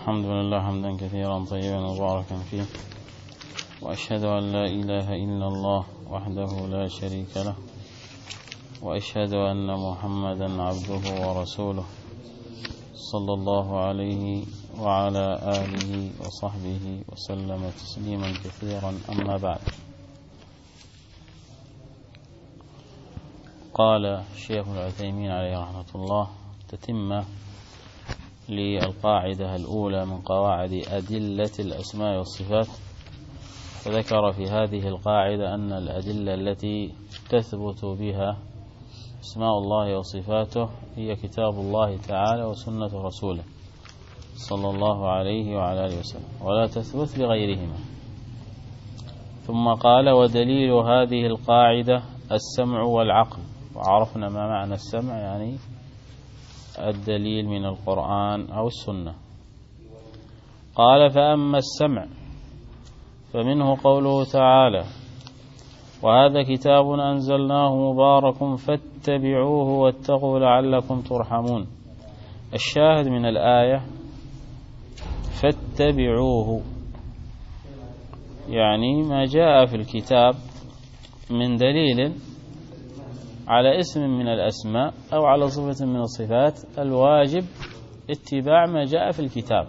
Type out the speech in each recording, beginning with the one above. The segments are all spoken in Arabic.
الحمد لله حمدا كثيرا طيبا مباركا فيه، وأشهد أن لا إله إلا الله وحده لا شريك له، وأشهد أن محمدا عبده ورسوله صلى الله عليه وعلى آله وصحبه وسلم تسليما كثيرا. أما بعد، قال الشيخ العثيمين عليه رحمة الله تتمة للقاعدة الأولى من قواعد أدلة الأسماء والصفات، فذكر في هذه القاعدة أن الأدلة التي تثبت بها أسماء الله وصفاته هي كتاب الله تعالى وسنة رسوله صلى الله عليه وعلى آله وسلم، ولا تثبت بغيرهما. ثم قال: ودليل هذه القاعدة السمع والعقل. وعرفنا ما معنى السمع، يعني الدليل من القرآن أو السنة. قال: فأما السمع فمنه قوله تعالى: وهذا كتاب أنزلناه مبارك فاتبعوه واتقوا لعلكم ترحمون. الشاهد من الآية فاتبعوه، يعني ما جاء في الكتاب من دليل على اسم من الأسماء أو على صفة من الصفات، الواجب اتباع ما جاء في الكتاب.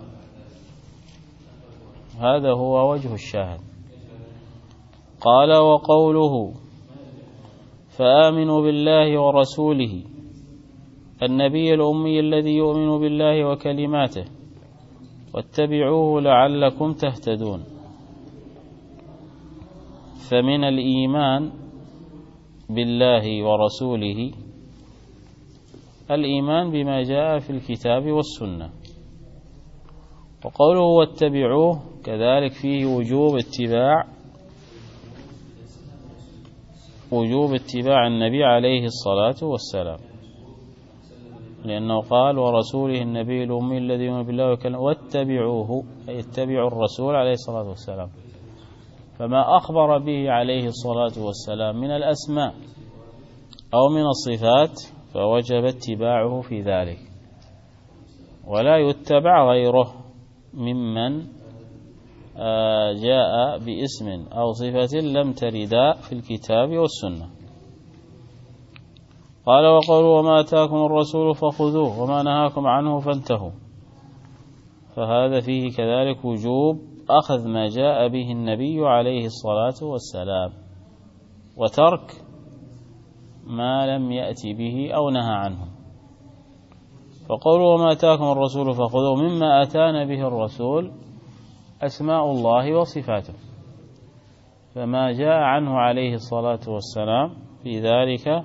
هذا هو وجه الشاهد. قال: وقوله فآمنوا بالله ورسوله النبي الأمي الذي يؤمن بالله وكلماته واتبعوه لعلكم تهتدون. فمن الإيمان بالله ورسوله الإيمان بما جاء في الكتاب والسنة. وقوله واتبعوه كذلك فيه وجوب اتباع النبي عليه الصلاة والسلام، لأنه قال: ورسوله النبي الأمي الذي يؤمن بالله وكلماته واتبعوه، أي اتبعوا الرسول عليه الصلاة والسلام. فما أخبر به عليه الصلاة والسلام من الأسماء أو من الصفات فوجب اتباعه في ذلك، ولا يتبع غيره ممن جاء باسم أو صفة لم تردا في الكتاب والسنة. قال: وقالوا وما أتاكم الرسول فخذوه وما نهاكم عنه فانتهوا. فهذا فيه كذلك وجوب أخذ ما جاء به النبي عليه الصلاة والسلام، وترك ما لم يأتي به أو نهى عنه. فقولوا وما أتاكم الرسول فخذوه، مما أتانا به الرسول أسماء الله وصفاته، فما جاء عنه عليه الصلاة والسلام في ذلك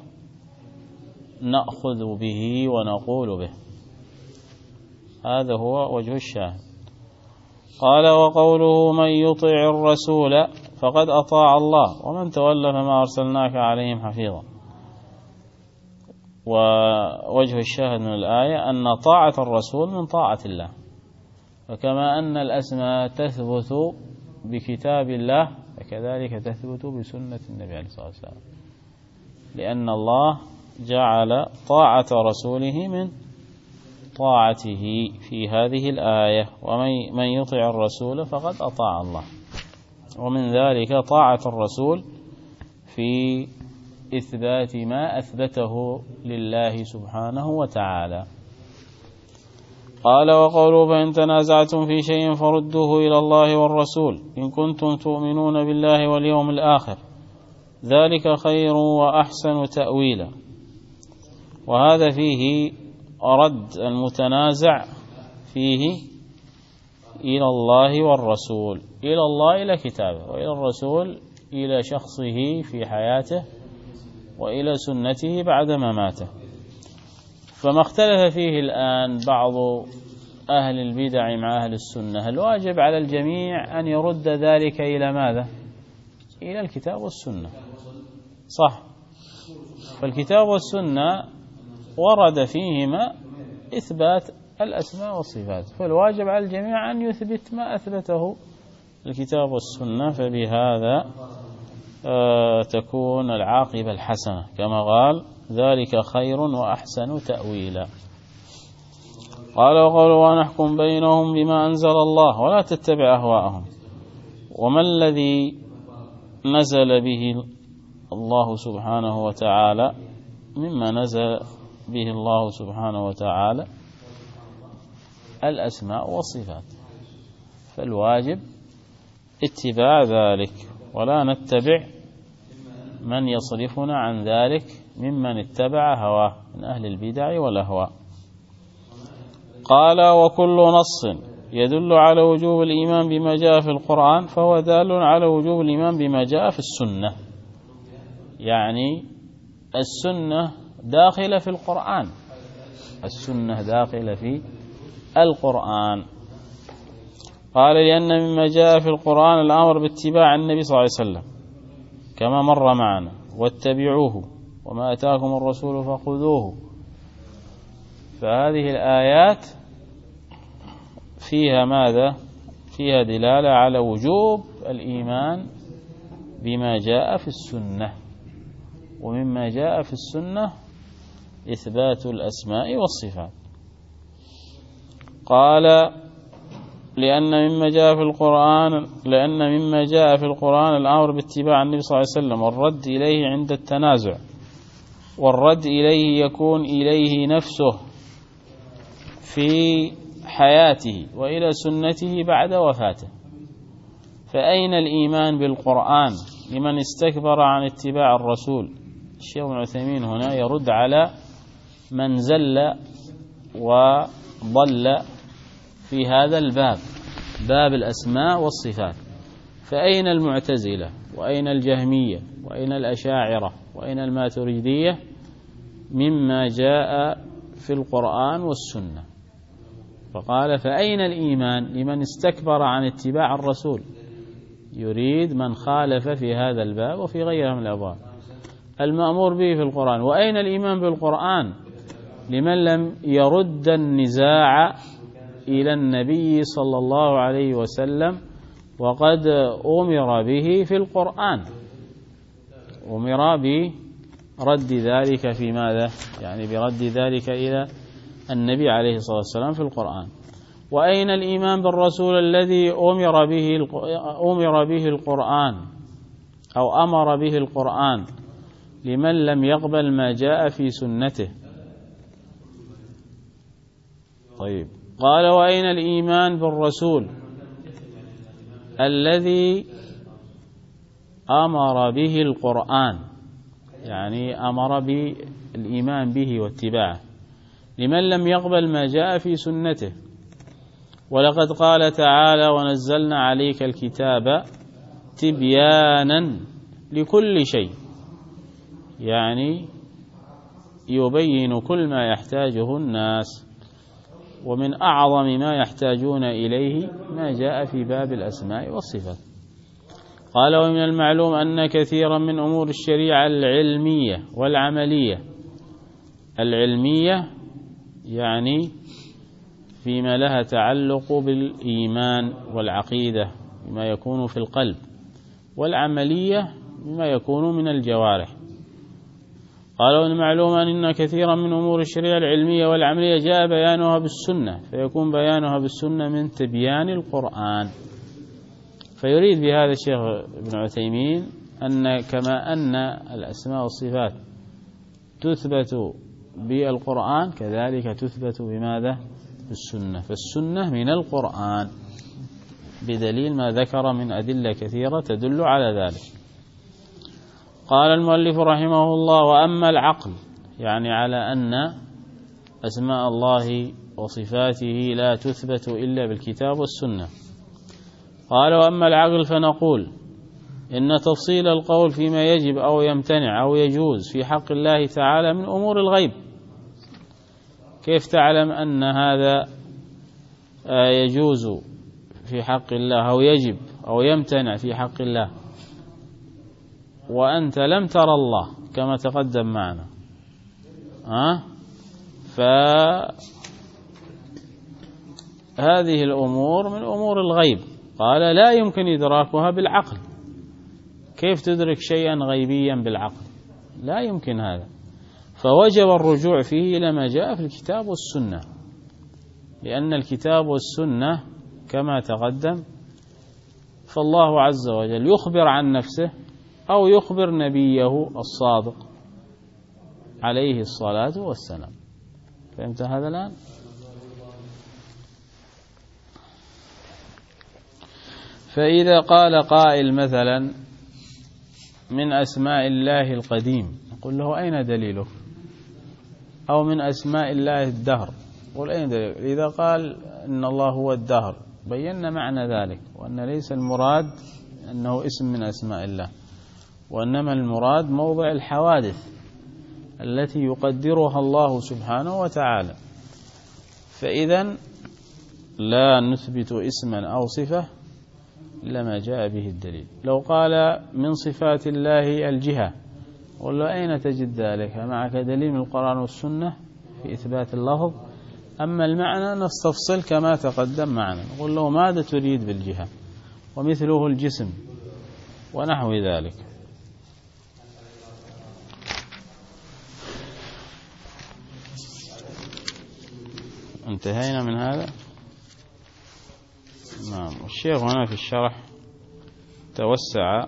نأخذ به ونقول به. هذا هو وجه الشاهد. قال: وقوله من يطع الرسول فقد أطاع الله ومن تولى فما أرسلناك عليهم حفيظا. ووجه الشاهد من الآية أن طاعة الرسول من طاعة الله، فكما أن الأسماء تثبت بكتاب الله فكذلك تثبت بسنة النبي عليه الصلاة والسلام، لأن الله جعل طاعة رسوله من طاعته في هذه الآية: ومن يطع الرسول فقد أطاع الله. ومن ذلك طاعة الرسول في إثبات ما أثبته لله سبحانه وتعالى. قال: وقولوا فإن تنازعتم في شيء فردوه إلى الله والرسول إن كنتم تؤمنون بالله واليوم الآخر ذلك خير وأحسن تأويلا. وهذا فيه رد المتنازع فيه إلى الله والرسول، إلى الله إلى كتابه، وإلى الرسول إلى شخصه في حياته، وإلى سنته بعد مماته. فما اختلف فيه الآن بعض أهل البدع مع أهل السنة، الواجب على الجميع أن يرد ذلك إلى ماذا؟ إلى الكتاب والسنة، صح؟ فالكتاب والسنة ورد فيهما إثبات الأسماء والصفات، فالواجب على الجميع أن يثبت ما أثبته الكتاب والسنة، فبهذا تكون العاقبة الحسنة، كما قال ذلك خير وأحسن تأويلا. قال وقوله ونحكم بينهم بما أنزل الله ولا تتبع أهواءهم. وما الذي نزل به الله سبحانه وتعالى مما نزل به الله سبحانه وتعالى الأسماء والصفات، فالواجب اتباع ذلك ولا نتبع من يصرفنا عن ذلك ممن اتبع هواه من أهل البدع والأهواء. قال وكل نص يدل على وجوب الإيمان بما جاء في القرآن فهو دال على وجوب الإيمان بما جاء في السنة، يعني السنة داخلة في القرآن، السنة داخلة في القرآن. قال لأن مما جاء في القرآن الأمر باتباع النبي صلى الله عليه وسلم كما مر معنا، واتبعوه وما أتاكم الرسول فخذوه. فهذه الآيات فيها ماذا؟ فيها دلالة على وجوب الإيمان بما جاء في السنة، ومما جاء في السنة إثبات الأسماء والصفات. قال لأن مما جاء في القرآن الأمر باتباع النبي صلى الله عليه وسلم والرد إليه عند التنازع، والرد إليه يكون إليه نفسه في حياته وإلى سنته بعد وفاته. فأين الإيمان بالقرآن لمن استكبر عن اتباع الرسول؟ الشيخ ابن عثيمين هنا يرد على من زل وضل في هذا الباب، باب الأسماء والصفات. فأين المعتزلة وأين الجهمية وأين الأشاعرة وأين الماتريدية مما جاء في القرآن والسنة؟ فقال فأين الإيمان لمن استكبر عن اتباع الرسول، يريد من خالف في هذا الباب وفي غيرها من الأبواب المأمور به في القرآن. وأين الإيمان بالقرآن لمن لم يرد النزاع إلى النبي صلى الله عليه وسلم وقد أمر به في القرآن، أمر برد ذلك في ماذا؟ يعني برد ذلك إلى النبي عليه الصلاة والسلام في القرآن. وأين الإيمان بالرسول الذي أمر به القرآن أو أمر به القرآن لمن لم يقبل ما جاء في سنته؟ طيب، قال وأين الإيمان بالرسول الذي أمر به القرآن، يعني أمر بالإيمان به واتباعه لمن لم يقبل ما جاء في سنته؟ ولقد قال تعالى ونزلنا عليك الكتاب تبيانا لكل شيء، يعني يبين كل ما يحتاجه الناس، ومن أعظم ما يحتاجون إليه ما جاء في باب الأسماء والصفات. قال ومن المعلوم أن كثيرا من أمور الشريعة العلمية والعملية، العلمية يعني فيما لها تعلق بالإيمان والعقيدة بما يكون في القلب، والعملية بما يكون من الجوارح. قال ومن المعلوم أن كثيرا من أمور الشريعة العلمية والعملية جاء بيانها بالسنة، فيكون بيانها بالسنة من تبيان القرآن. فيريد بهذا الشيخ ابن عثيمين أن كما أن الأسماء والصفات تثبت بالقرآن كذلك تثبت بماذا؟ بالسنة. فالسنة من القرآن بدليل ما ذكر من أدلة كثيرة تدل على ذلك. قال المؤلف رحمه الله وأما العقل، يعني على أن أسماء الله وصفاته لا تثبت إلا بالكتاب والسنة. قال وأما العقل فنقول إن تفصيل القول فيما يجب أو يمتنع أو يجوز في حق الله تعالى من أمور الغيب. كيف تعلم أن هذا يجوز في حق الله أو يجب أو يمتنع في حق الله وأنت لم ترى الله كما تقدم معنا؟ فهذه الأمور من أمور الغيب. قال لا يمكن إدراكها بالعقل. كيف تدرك شيئا غيبيا بالعقل؟ لا يمكن هذا. فوجب الرجوع فيه إلى ما جاء في الكتاب والسنة. لأن الكتاب والسنة كما تقدم، فالله عز وجل يخبر عن نفسه أو يخبر نبيه الصادق عليه الصلاة والسلام. فهمت هذا الآن؟ فإذا قال قائل مثلا من أسماء الله القديم، نقول له أين دليله؟ أو من أسماء الله الدهر، قل أين دليله؟ إذا قال إن الله هو الدهر بينا معنى ذلك، وأن ليس المراد أنه اسم من أسماء الله، وإنما المراد موضع الحوادث التي يقدرها الله سبحانه وتعالى. فإذا لا نثبت اسما أو صفة إلا ما جاء به الدليل. لو قال من صفات الله الجهة، قل له أين تجد ذلك؟ معك دليل من القرآن والسنة في إثبات اللفظ؟ أما المعنى نستفصل كما تقدم معنا، نقول له ماذا تريد بالجهة؟ ومثله الجسم ونحو ذلك. انتهينا من هذا. نعم. الشيخ هنا في الشرح توسع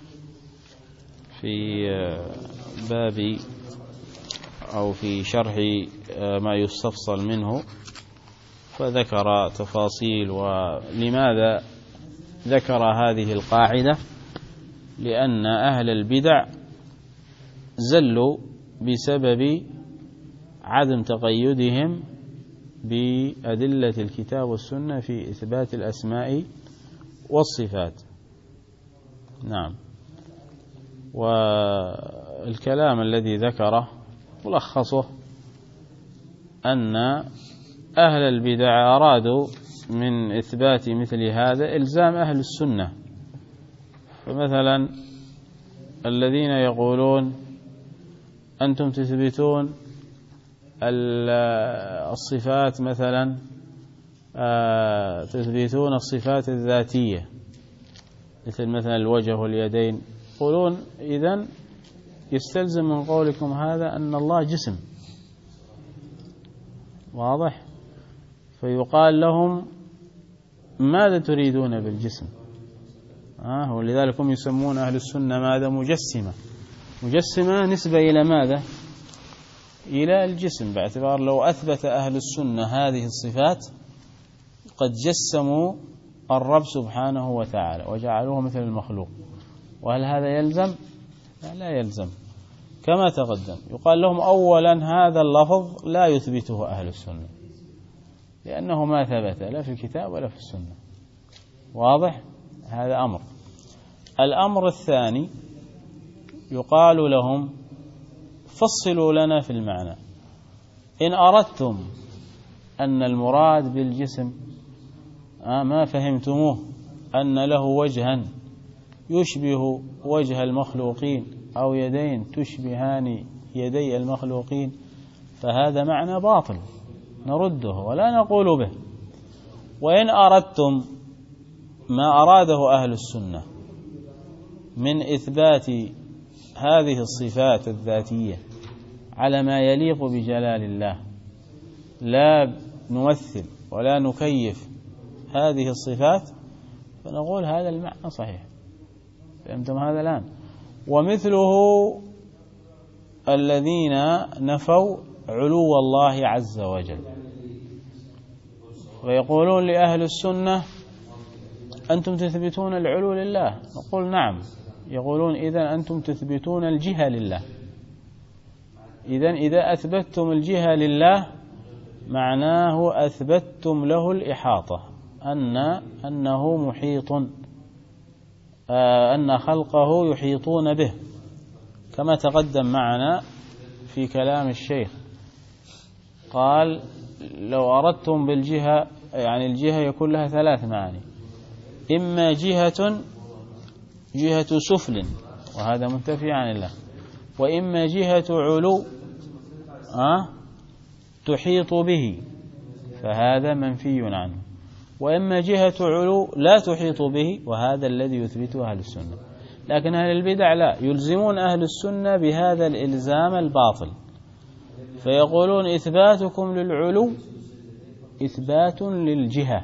في باب أو في شرح ما يستفصل منه، فذكر تفاصيل. ولماذا ذكر هذه القاعدة؟ لأن أهل البدع زلوا بسبب عدم تقيدهم بأدلة الكتاب والسنة في إثبات الأسماء والصفات. نعم. والكلام الذي ذكره ملخصه أن أهل البدع أرادوا من إثبات مثل هذا إلزام أهل السنة. فمثلا الذين يقولون أنتم تثبتون الصفات، مثلا تثبتون الصفات الذاتية مثل الوجه واليدين، يقولون إذن يستلزم من قولكم هذا أن الله جسم. واضح؟ فيقال لهم ماذا تريدون بالجسم؟ ولذلك هم يسمون أهل السنة ماذا؟ مجسمة. مجسمة نسبة إلى ماذا؟ إلى الجسم، باعتبار لو أثبت أهل السنة هذه الصفات قد جسموا الرب سبحانه وتعالى وجعلوه مثل المخلوق. وهل هذا يلزم؟ لا يلزم. كما تقدم يقال لهم أولا هذا اللفظ لا يثبته أهل السنة، لأنه ما ثبت لا في الكتاب ولا في السنة. واضح؟ هذا أمر. الأمر الثاني يقال لهم فصلوا لنا في المعنى. إن أردتم أن المراد بالجسم ما فهمتموه أن له وجها يشبه وجه المخلوقين أو يدين تشبهان يدي المخلوقين، فهذا معنى باطل نرده ولا نقول به. وإن أردتم ما أراده أهل السنة من إثبات هذه الصفات الذاتية على ما يليق بجلال الله، لا نمثل ولا نكيف هذه الصفات، فنقول هذا المعنى صحيح. فهمتم هذا الآن؟ ومثله الذين نفوا علو الله عز وجل، ويقولون لأهل السنة أنتم تثبتون العلو لله، نقول نعم. يقولون إذن أنتم تثبتون الجهة لله. إذن إذا أثبتتم الجهة لله معناه أثبتتم له الإحاطة، أنه محيط، أن خلقه يحيطون به، كما تقدم معنا في كلام الشيخ. قال لو أردتم بالجهة، يعني الجهة يكون لها ثلاث معاني: إما جهة سفل وهذا منتفي عن الله، وإما جهة علو تحيط به فهذا منفي عنه، وإما جهة علو لا تحيط به وهذا الذي يثبته أهل السنة. لكن أهل البدع لا، يلزمون أهل السنة بهذا الإلزام الباطل، فيقولون إثباتكم للعلو إثبات للجهة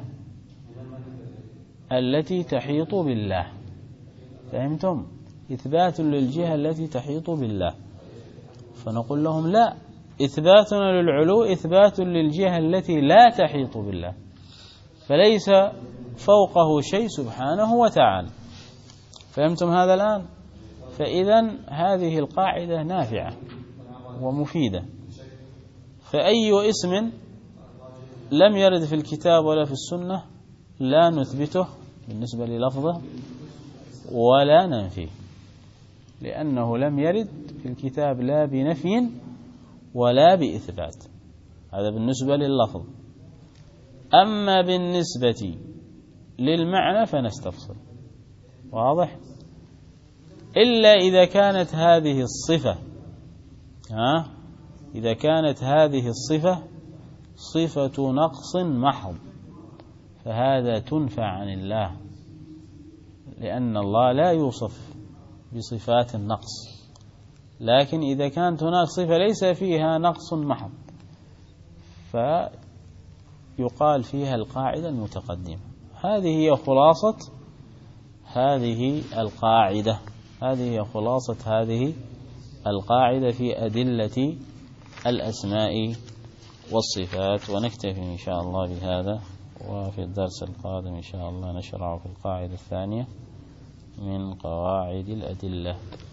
التي تحيط بالله. فهمتم؟ إثبات للجهة التي تحيط بالله. فنقول لهم لا، إثباتنا للعلو إثبات للجهة التي لا تحيط بالله، فليس فوقه شيء سبحانه وتعالى. فهمتم هذا الآن؟ فإذا هذه القاعدة نافعة ومفيدة. فأي اسم لم يرد في الكتاب ولا في السنة لا نثبته بالنسبة للفظه ولا ننفيه، لأنه لم يرد في الكتاب لا بنفي ولا بإثبات. هذا بالنسبة لللفظ. أما بالنسبة للمعنى فنستفصل. واضح؟ إلا إذا كانت هذه الصفة إذا كانت هذه الصفة صفة نقص محض، فهذا تنفى عن الله، لأن الله لا يوصف بصفات النقص. لكن إذا كانت هناك صفة ليس فيها نقص محض فيقال فيها القاعدة المتقدمة. هذه هي خلاصة هذه القاعدة. هذه هي خلاصة هذه القاعدة في أدلة الأسماء والصفات. ونكتفي إن شاء الله بهذا، وفي الدرس القادم إن شاء الله نشرع في القاعدة الثانية من قواعد الأدلة.